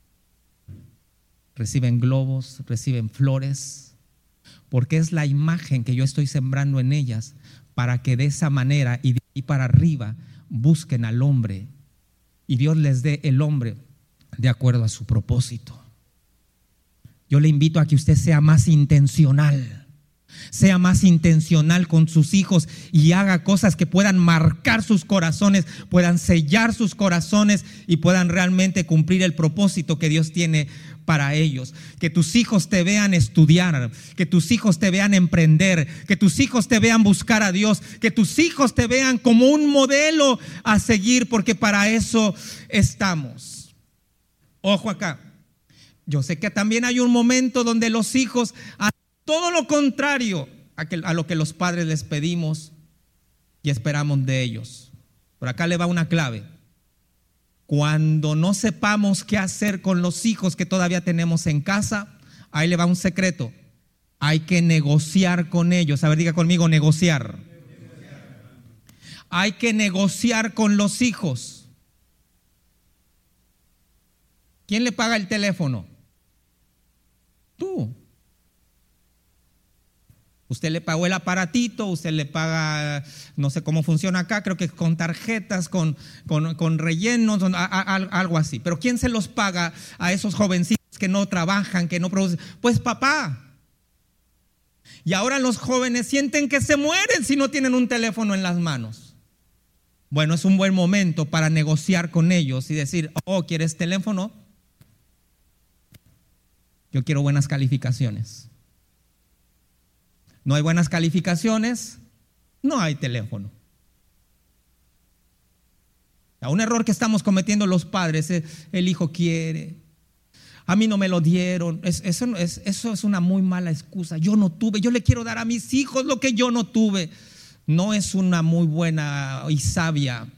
reciben globos, reciben flores, porque es la imagen que yo estoy sembrando en ellas para que de esa manera y de ahí para arriba busquen al hombre y Dios les dé el hombre de acuerdo a su propósito. Yo le invito a que usted sea más intencional. Sea más intencional con sus hijos y haga cosas que puedan marcar sus corazones, puedan sellar sus corazones y puedan realmente cumplir el propósito que Dios tiene para ellos. Que tus hijos te vean estudiar, que tus hijos te vean emprender, que tus hijos te vean buscar a Dios, que tus hijos te vean como un modelo a seguir, porque para eso estamos. Ojo acá, yo sé que también hay un momento donde los hijos hacen todo lo contrario a, que, a lo que los padres les pedimos y esperamos de ellos. Por acá le va una clave. Cuando no sepamos qué hacer con los hijos que todavía tenemos en casa, ahí le va un secreto. Hay que negociar con ellos. A ver, diga conmigo, negociar. negociar. Hay que negociar con los hijos. ¿Quién le paga el teléfono? Tú. Usted le pagó el aparatito, usted le paga, no sé cómo funciona acá, creo que con tarjetas, con, con, con rellenos, a, a, algo así. Pero ¿quién se los paga a esos jovencitos que no trabajan, que no producen? Pues papá. Y ahora los jóvenes sienten que se mueren si no tienen un teléfono en las manos. Bueno, es un buen momento para negociar con ellos y decir, oh, ¿quieres teléfono? Yo quiero buenas calificaciones. No hay buenas calificaciones, no hay teléfono. Un error que estamos cometiendo los padres es, el hijo quiere, a mí no me lo dieron, es, eso, es, eso es una muy mala excusa. Yo no tuve, yo le quiero dar a mis hijos lo que yo no tuve. No es una muy buena y sabia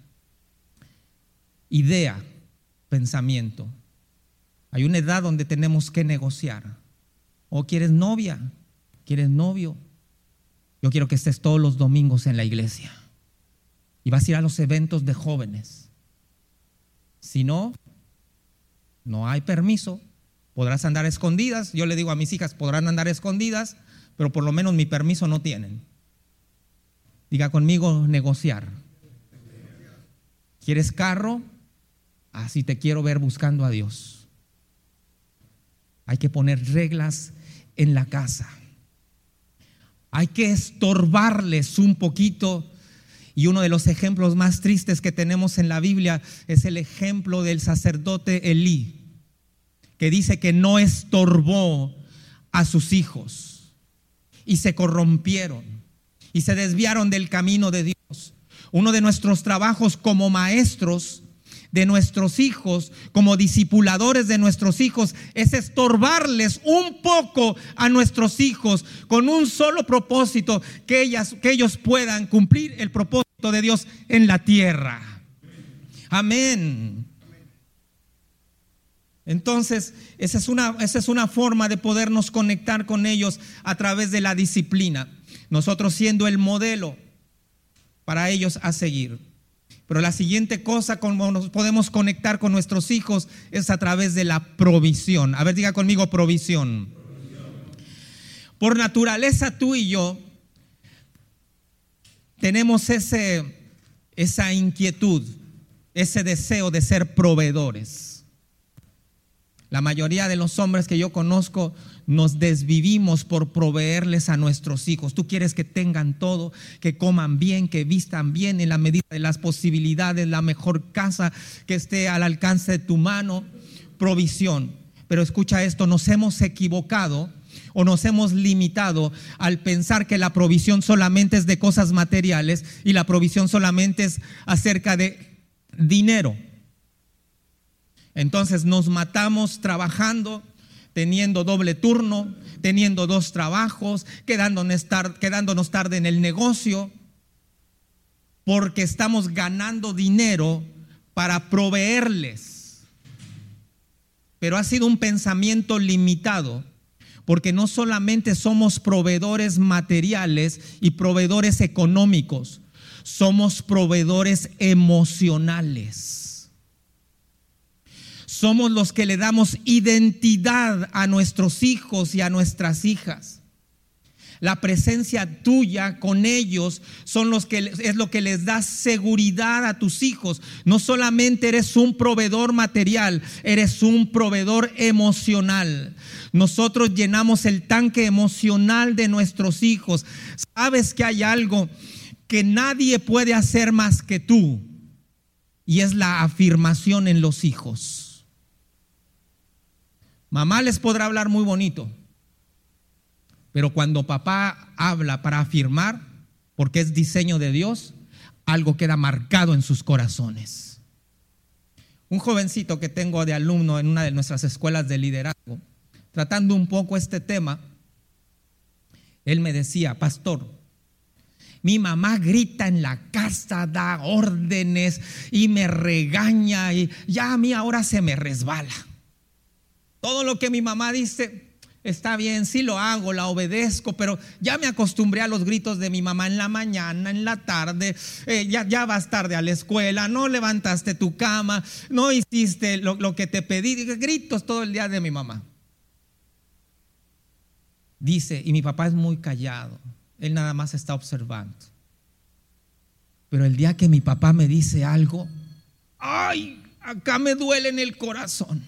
idea, pensamiento. Hay una edad donde tenemos que negociar. ¿O quieres novia? ¿Quieres novio? Yo quiero que estés todos los domingos en la iglesia y vas a ir a los eventos de jóvenes. Si no, no hay permiso. Podrás andar escondidas. Yo le digo a mis hijas, podrán andar escondidas, pero por lo menos mi permiso no tienen. Diga conmigo, negociar. ¿Quieres carro? Así te quiero ver buscando a Dios. Hay que poner reglas en la casa. Hay que estorbarles un poquito. Y uno de los ejemplos más tristes que tenemos en la Biblia es el ejemplo del sacerdote Elí, que dice que no estorbó a sus hijos y se corrompieron y se desviaron del camino de Dios. Uno de nuestros trabajos como maestros de nuestros hijos, como discipuladores de nuestros hijos, es estorbarles un poco a nuestros hijos con un solo propósito: que, ellas, que ellos puedan cumplir el propósito de Dios en la tierra. Amén. Entonces, esa es una, esa es una forma de podernos conectar con ellos a través de la disciplina. Nosotros siendo el modelo para ellos a seguir. Pero la siguiente cosa como nos podemos conectar con nuestros hijos es a través de la provisión. A ver, diga conmigo: provisión. Provisión. Por naturaleza, tú y yo tenemos ese, esa inquietud, ese deseo de ser proveedores. La mayoría de los hombres que yo conozco nos desvivimos por proveerles a nuestros hijos. Tú quieres que tengan todo, que coman bien, que vistan bien en la medida de las posibilidades, la mejor casa que esté al alcance de tu mano. Provisión. Pero escucha esto: nos hemos equivocado o nos hemos limitado al pensar que la provisión solamente es de cosas materiales y la provisión solamente es acerca de dinero. Entonces nos matamos trabajando, teniendo doble turno, teniendo dos trabajos, quedándonos tarde, quedándonos tarde en el negocio, porque estamos ganando dinero para proveerles. Pero ha sido un pensamiento limitado, porque no solamente somos proveedores materiales y proveedores económicos, somos proveedores emocionales. Somos los que le damos identidad a nuestros hijos y a nuestras hijas. La presencia tuya con ellos son los que, es lo que les da seguridad a tus hijos. No solamente eres un proveedor material, eres un proveedor emocional. Nosotros llenamos el tanque emocional de nuestros hijos. Sabes que hay algo que nadie puede hacer más que tú, y es la afirmación en los hijos. Mamá les podrá hablar muy bonito, pero cuando papá habla para afirmar, porque es diseño de Dios, algo queda marcado en sus corazones. Un jovencito que tengo de alumno en una de nuestras escuelas de liderazgo, tratando un poco este tema, él me decía: pastor, mi mamá grita en la casa, da órdenes y me regaña, y ya a mí ahora se me resbala. Todo lo que mi mamá dice está bien, sí lo hago, la obedezco, pero ya me acostumbré a los gritos de mi mamá en la mañana, en la tarde. eh, ya, ya vas tarde a la escuela, no levantaste tu cama, no hiciste lo, lo que te pedí. Gritos todo el día de mi mamá. Dice, y mi papá es muy callado, él nada más está observando. Pero el día que mi papá me dice algo, ¡ay! Acá me duele en el corazón.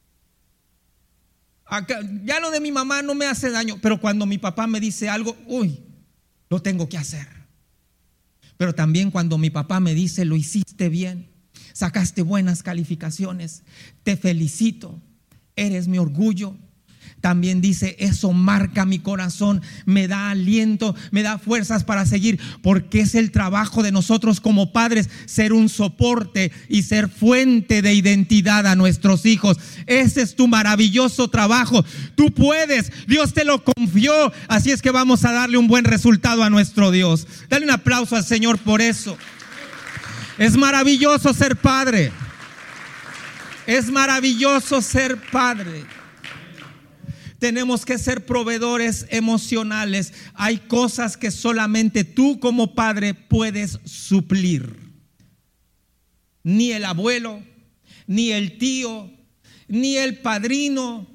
Acá, ya lo de mi mamá no me hace daño, pero cuando mi papá me dice algo, uy, lo tengo que hacer. Pero también cuando mi papá me dice: lo hiciste bien, sacaste buenas calificaciones, te felicito, eres mi orgullo. También dice: eso marca mi corazón, me da aliento, me da fuerzas para seguir, porque es el trabajo de nosotros como padres ser un soporte y ser fuente de identidad a nuestros hijos. Ese es tu maravilloso trabajo. Tú puedes, Dios te lo confió, así es que vamos a darle un buen resultado a nuestro Dios. Dale un aplauso al Señor por eso. Es maravilloso ser padre. Es maravilloso ser padre. Tenemos que ser proveedores emocionales. Hay cosas que solamente tú como padre puedes suplir. Ni el abuelo, ni el tío, ni el padrino.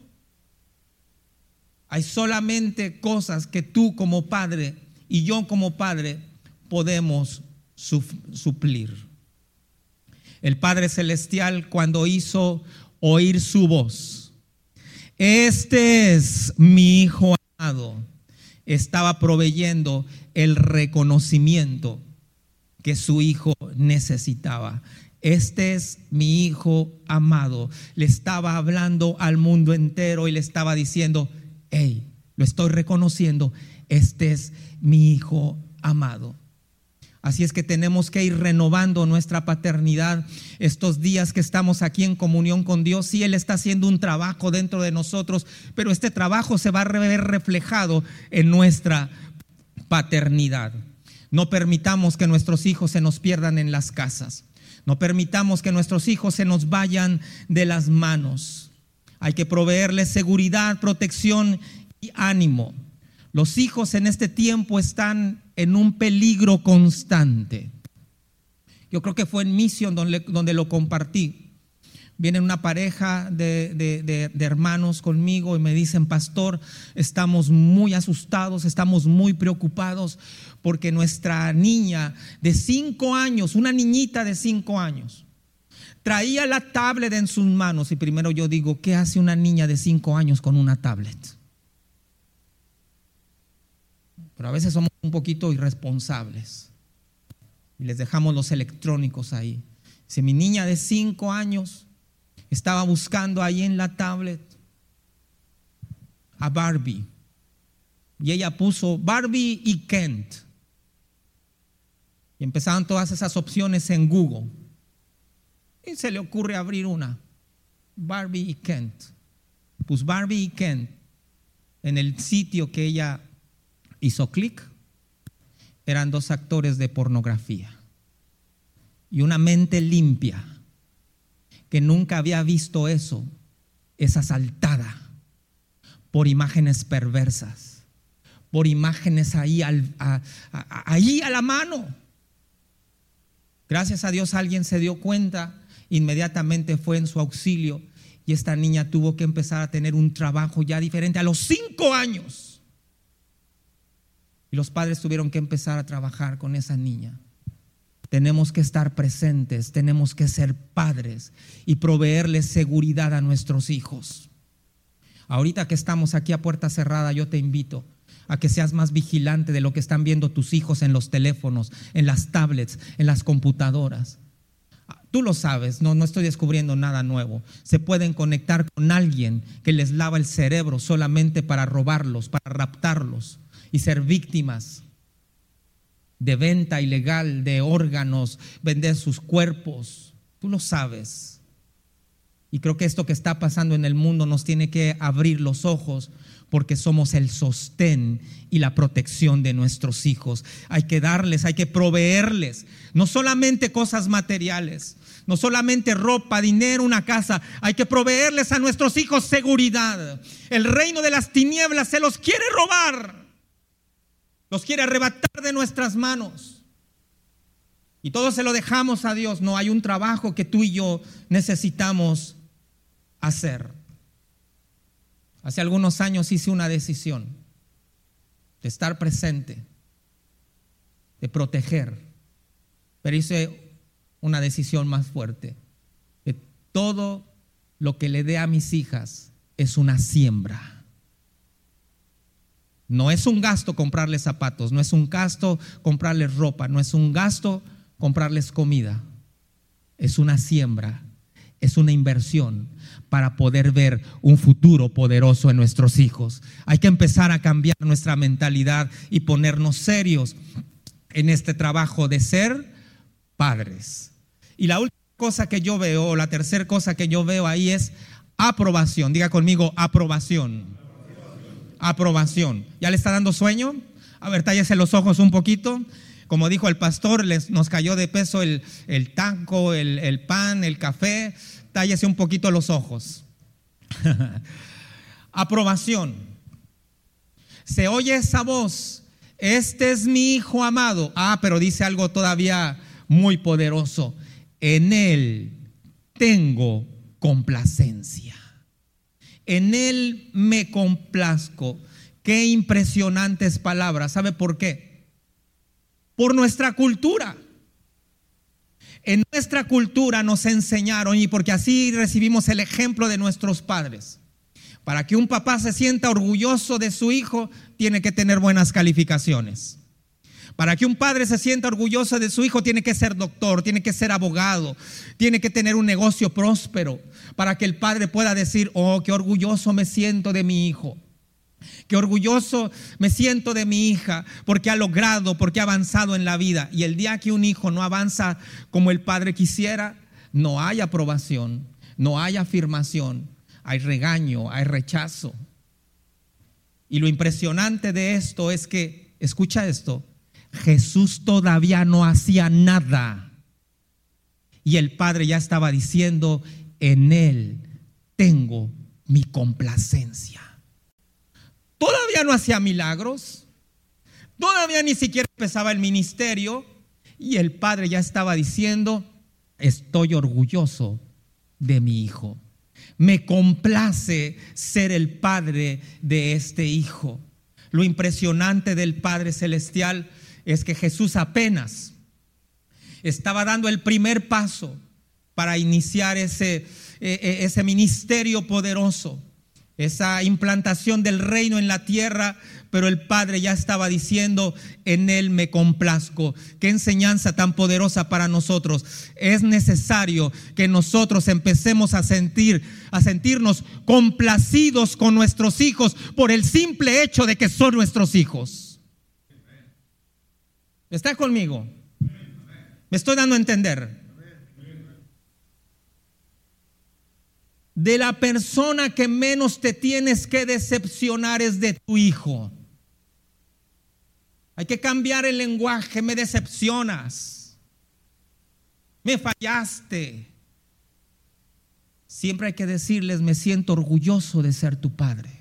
Hay solamente cosas que tú como padre y yo como padre podemos suplir. El Padre Celestial, cuando hizo oír su voz: este es mi Hijo amado, estaba proveyendo el reconocimiento que su hijo necesitaba. Este es mi hijo amado. Le estaba hablando al mundo entero y le estaba diciendo: hey, lo estoy reconociendo, este es mi hijo amado. Así es que tenemos que ir renovando nuestra paternidad estos días que estamos aquí en comunión con Dios. Sí, Él está haciendo un trabajo dentro de nosotros, pero este trabajo se va a ver reflejado en nuestra paternidad. No permitamos que nuestros hijos se nos pierdan en las casas. No permitamos que nuestros hijos se nos vayan de las manos. Hay que proveerles seguridad, protección y ánimo. Los hijos en este tiempo están en un peligro constante. Yo creo que fue en Mission donde, donde lo compartí. Viene una pareja de, de, de, de hermanos conmigo y me dicen: pastor, estamos muy asustados, estamos muy preocupados porque nuestra niña de cinco años, una niñita de cinco años, traía la tablet en sus manos. Y primero yo digo: ¿qué hace una niña de cinco años con una tablet? Pero a veces somos un poquito irresponsables y les dejamos los electrónicos ahí. Si mi niña de cinco años estaba buscando ahí en la tablet a Barbie, y ella puso Barbie y Kent, y empezaron todas esas opciones en Google, y se le ocurre abrir una, Barbie y Kent. Pues Barbie y Kent, en el sitio que ella hizo clic, eran dos actores de pornografía. Y una mente limpia que nunca había visto eso es asaltada por imágenes perversas, por imágenes ahí, al, a, a, ahí a la mano. Gracias a Dios alguien se dio cuenta, inmediatamente fue en su auxilio, y esta niña tuvo que empezar a tener un trabajo ya diferente a los cinco años. Y los padres tuvieron que empezar a trabajar con esa niña. Tenemos que estar presentes, tenemos que ser padres y proveerles seguridad a nuestros hijos. Ahorita que estamos aquí a puerta cerrada, yo te invito a que seas más vigilante de lo que están viendo tus hijos en los teléfonos, en las tablets, en las computadoras. Tú lo sabes, no, no estoy descubriendo nada nuevo. Se pueden conectar con alguien que les lava el cerebro solamente para robarlos, para raptarlos y ser víctimas de venta ilegal de órganos, vender sus cuerpos. Tú lo sabes. Y creo que esto que está pasando en el mundo nos tiene que abrir los ojos, porque somos el sostén y la protección de nuestros hijos. Hay que darles, hay que proveerles, no solamente cosas materiales, no solamente ropa, dinero, una casa. Hay que proveerles a nuestros hijos seguridad. El reino de las tinieblas se los quiere robar, los quiere arrebatar de nuestras manos, y todo se lo dejamos a Dios. No, hay un trabajo que tú y yo necesitamos hacer. Hace algunos años hice una decisión de estar presente, de proteger, pero hice una decisión más fuerte: que todo lo que le dé a mis hijas es una siembra. No es un gasto comprarles zapatos, no es un gasto comprarles ropa, no es un gasto comprarles comida. Es una siembra, es una inversión para poder ver un futuro poderoso en nuestros hijos. Hay que empezar a cambiar nuestra mentalidad y ponernos serios en este trabajo de ser padres. Y la última cosa que yo veo, o la tercera cosa que yo veo ahí, es aprobación. Diga conmigo: aprobación. Aprobación. ¿Ya le está dando sueño? A ver, tállese los ojos un poquito. Como dijo el pastor, les, nos cayó de peso el, el taco, el, el pan, el café. Tállese un poquito los ojos. Aprobación. Se oye esa voz: este es mi hijo amado. Ah, pero dice algo todavía muy poderoso: en él tengo complacencia. En él me complazco. Qué impresionantes palabras. ¿Sabe por qué? Por nuestra cultura. En nuestra cultura nos enseñaron, y porque así recibimos el ejemplo de nuestros padres. Para que un papá se sienta orgulloso de su hijo, tiene que tener buenas calificaciones. Para que un padre se sienta orgulloso de su hijo, tiene que ser doctor, tiene que ser abogado, tiene que tener un negocio próspero, para que el padre pueda decir: oh, qué orgulloso me siento de mi hijo, qué orgulloso me siento de mi hija, porque ha logrado, porque ha avanzado en la vida. Y el día que un hijo no avanza como el padre quisiera, no hay aprobación, no hay afirmación, hay regaño, hay rechazo. Y lo impresionante de esto es que, escucha esto, Jesús todavía no hacía nada y el Padre ya estaba diciendo: en Él tengo mi complacencia. Todavía no hacía milagros, todavía ni siquiera empezaba el ministerio, y el Padre ya estaba diciendo: estoy orgulloso de mi hijo, me complace ser el padre de este hijo. Lo impresionante del Padre Celestial es que Jesús apenas estaba dando el primer paso para iniciar ese, ese ministerio poderoso, esa implantación del reino en la tierra, pero el Padre ya estaba diciendo: en Él me complazco. Qué enseñanza tan poderosa para nosotros. Es necesario que nosotros empecemos a sentir, a sentirnos complacidos con nuestros hijos por el simple hecho de que son nuestros hijos. ¿Está conmigo? ¿Me estoy dando a entender? De la persona que menos te tienes que decepcionar es de tu hijo. Hay que cambiar el lenguaje: me decepcionas, me fallaste. Siempre hay que decirles: me siento orgulloso de ser tu padre.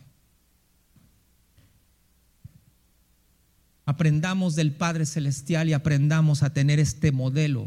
Aprendamos del Padre Celestial y aprendamos a tener este modelo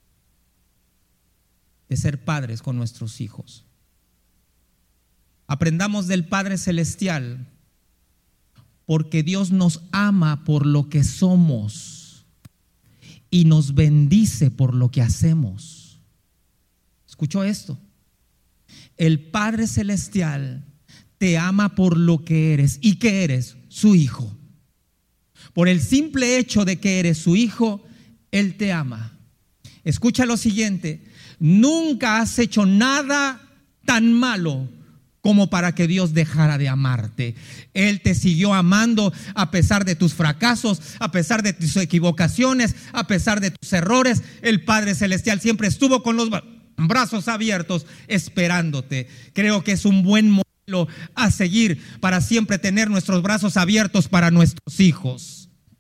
de ser padres con nuestros hijos. Aprendamos del Padre Celestial, porque Dios nos ama por lo que somos y nos bendice por lo que hacemos. ¿Escuchó esto? El Padre Celestial te ama por lo que eres. ¿Y qué eres? Su hijo. Por el simple hecho de que eres su hijo, Él te ama. Escucha lo siguiente: nunca has hecho nada tan malo como para que Dios dejara de amarte. Él te siguió amando a pesar de tus fracasos, a pesar de tus equivocaciones, a pesar de tus errores. El Padre Celestial siempre estuvo con los brazos abiertos esperándote. Creo que es un buen modelo a seguir para siempre tener nuestros brazos abiertos para nuestros hijos.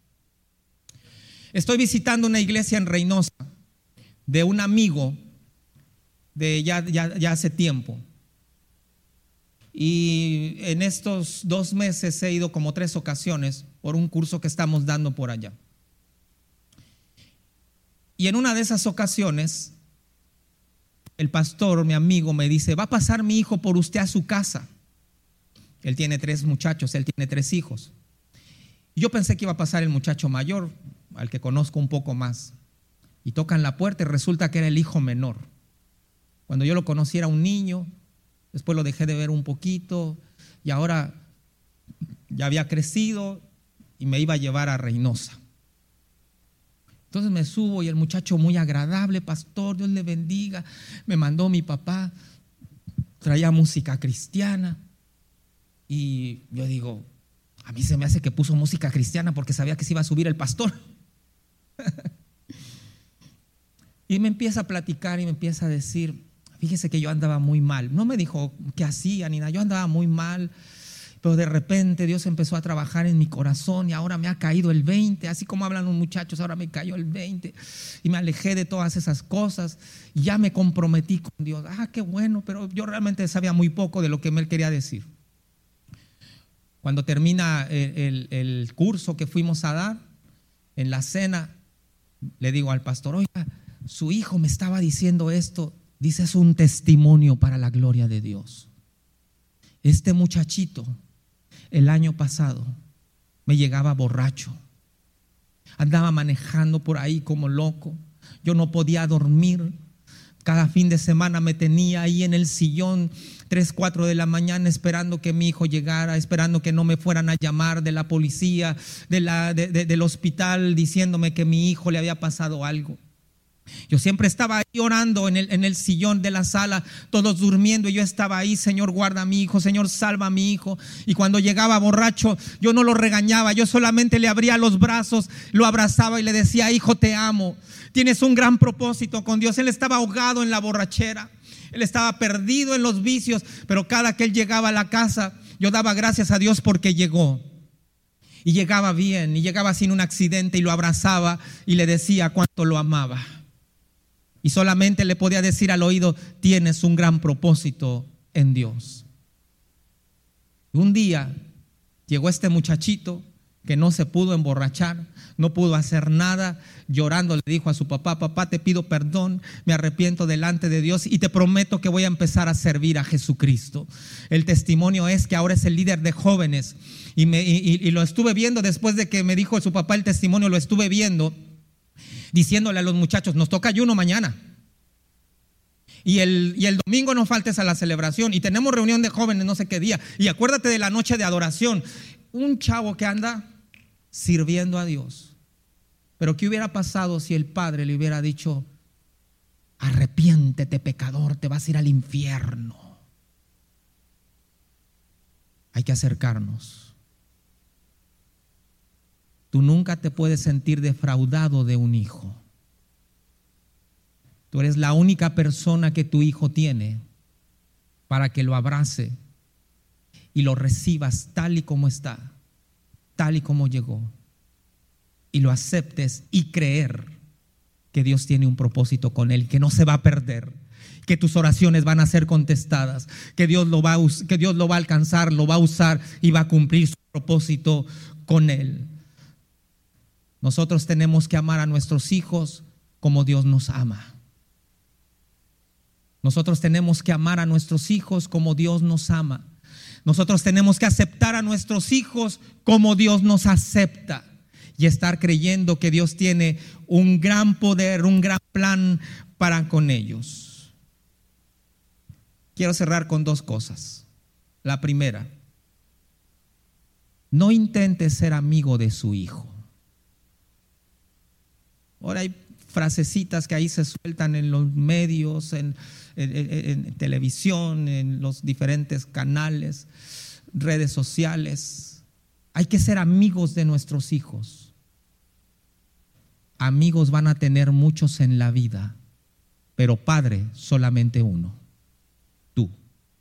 Estoy visitando una iglesia en Reynosa de un amigo de ya, ya, ya hace tiempo. Y en estos dos meses he ido como tres ocasiones por un curso que estamos dando por allá. Y en una de esas ocasiones, el pastor, mi amigo, me dice: va a pasar mi hijo por usted a su casa. Él tiene tres muchachos, él tiene tres hijos. Y yo pensé que iba a pasar el muchacho mayor, al que conozco un poco más. Y tocan la puerta y resulta que era el hijo menor. Cuando yo lo conocí era un niño, después lo dejé de ver un poquito y ahora ya había crecido y me iba a llevar a Reynosa. Entonces me subo y el muchacho muy agradable: pastor, Dios le bendiga. Me mandó mi papá, traía música cristiana. Y yo digo, a mí se me hace que puso música cristiana porque sabía que se iba a subir el pastor. Y me empieza a platicar y me empieza a decir: fíjese que yo andaba muy mal. No me dijo qué hacía ni nada, yo andaba muy mal, pero de repente Dios empezó a trabajar en mi corazón y ahora me ha caído el veinte, así como hablan los muchachos, ahora me cayó el veinte y me alejé de todas esas cosas y ya me comprometí con Dios. Ah, qué bueno, pero yo realmente sabía muy poco de lo que él quería decir. Cuando termina el, el, el curso que fuimos a dar, en la cena, le digo al pastor: oiga, su hijo me estaba diciendo esto. Dice: es un testimonio para la gloria de Dios. Este muchachito el año pasado me llegaba borracho, andaba manejando por ahí como loco, yo no podía dormir. Cada fin de semana me tenía ahí en el sillón tres, cuatro de la mañana esperando que mi hijo llegara, esperando que no me fueran a llamar de la policía, de la, de, de, del hospital, diciéndome que mi hijo le había pasado algo. Yo siempre estaba ahí orando en el, en el sillón de la sala, todos durmiendo, y yo estaba ahí: Señor, guarda a mi hijo, Señor, salva a mi hijo. Y cuando llegaba borracho, yo no lo regañaba, yo solamente le abría los brazos, lo abrazaba y le decía: hijo, te amo, tienes un gran propósito con Dios. Él estaba ahogado en la borrachera, él estaba perdido en los vicios, pero cada que él llegaba a la casa, yo daba gracias a Dios porque llegó. Y llegaba bien, y llegaba sin un accidente, y lo abrazaba y le decía cuánto lo amaba. Y solamente le podía decir al oído: tienes un gran propósito en Dios. Un día llegó este muchachito que no se pudo emborrachar, no pudo hacer nada. Llorando le dijo a su papá: papá, te pido perdón, me arrepiento delante de Dios y te prometo que voy a empezar a servir a Jesucristo. El testimonio es que ahora es el líder de jóvenes. Y, me, y, y lo estuve viendo después de que me dijo su papá el testimonio, lo estuve viendo, diciéndole a los muchachos: nos toca ayuno mañana, y el, y el domingo no faltes a la celebración, y tenemos reunión de jóvenes no sé qué día, y acuérdate de la noche de adoración. Un chavo que anda sirviendo a Dios. Pero ¿qué hubiera pasado si el padre le hubiera dicho: arrepiéntete, pecador, te vas a ir al infierno? Hay que acercarnos. Tú nunca te puedes sentir defraudado de un hijo. Tú eres la única persona que tu hijo tiene para que lo abrace y lo recibas tal y como está, tal y como llegó, y lo aceptes y creer que Dios tiene un propósito con él, que no se va a perder, que tus oraciones van a ser contestadas, que Dios lo va a, que Dios lo va a alcanzar, lo va a usar y va a cumplir su propósito con él. Nosotros tenemos que amar a nuestros hijos como Dios nos ama. Nosotros tenemos que amar a nuestros hijos como Dios nos ama. Nosotros tenemos que aceptar a nuestros hijos como Dios nos acepta, y estar creyendo que Dios tiene un gran poder, un gran plan para con ellos. Quiero cerrar con dos cosas. La primera: no intente ser amigo de su hijo. Ahora hay frasecitas que ahí se sueltan en los medios, en, en, en, en televisión, en los diferentes canales, redes sociales. Hay que ser amigos de nuestros hijos. Amigos van a tener muchos en la vida, pero padre solamente uno: tú.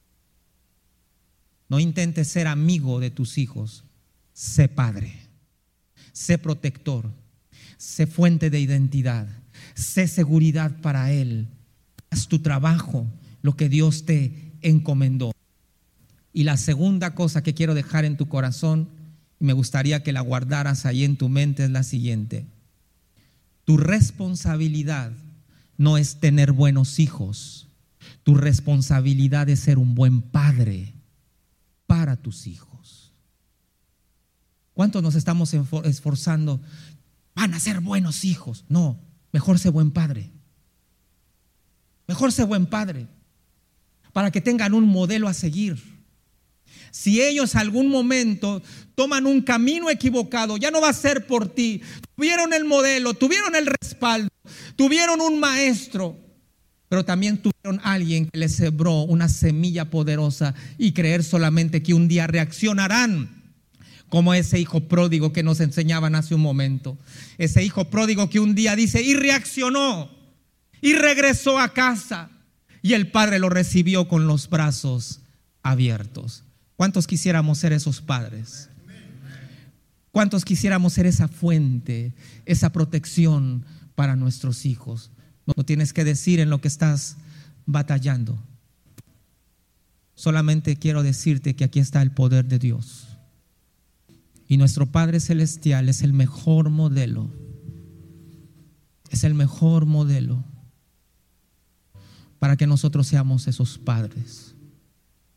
No intentes ser amigo de tus hijos. Sé padre, sé protector, sé fuente de identidad, sé seguridad para él. Haz tu trabajo, lo que Dios te encomendó. Y la segunda cosa que quiero dejar en tu corazón, y me gustaría que la guardaras ahí en tu mente, es la siguiente: tu responsabilidad no es tener buenos hijos, tu responsabilidad es ser un buen padre para tus hijos. ¿Cuántos nos estamos esforzando? Van a ser buenos hijos. No, mejor sé buen padre. Mejor sé buen padre, para que tengan un modelo a seguir. Si ellos algún momento toman un camino equivocado, ya no va a ser por ti. Tuvieron el modelo, tuvieron el respaldo, tuvieron un maestro, pero también tuvieron alguien que les sembró una semilla poderosa, y creer solamente que un día reaccionarán como ese hijo pródigo que nos enseñaban hace un momento. Ese hijo pródigo que un día dice: y reaccionó, y regresó a casa, y el padre lo recibió con los brazos abiertos. ¿Cuántos quisiéramos ser esos padres? ¿Cuántos quisiéramos ser esa fuente, esa protección para nuestros hijos? No tienes que decir en lo que estás batallando. Solamente quiero decirte que aquí está el poder de Dios. Y nuestro Padre Celestial es el mejor modelo. Es el mejor modelo para que nosotros seamos esos padres.